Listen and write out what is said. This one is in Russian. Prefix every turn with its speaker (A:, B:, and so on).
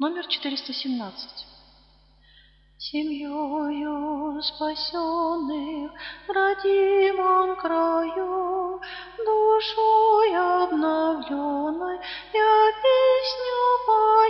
A: Номер 417. Семьёю спасенных в родимом краю, душой обновленной я песню пою.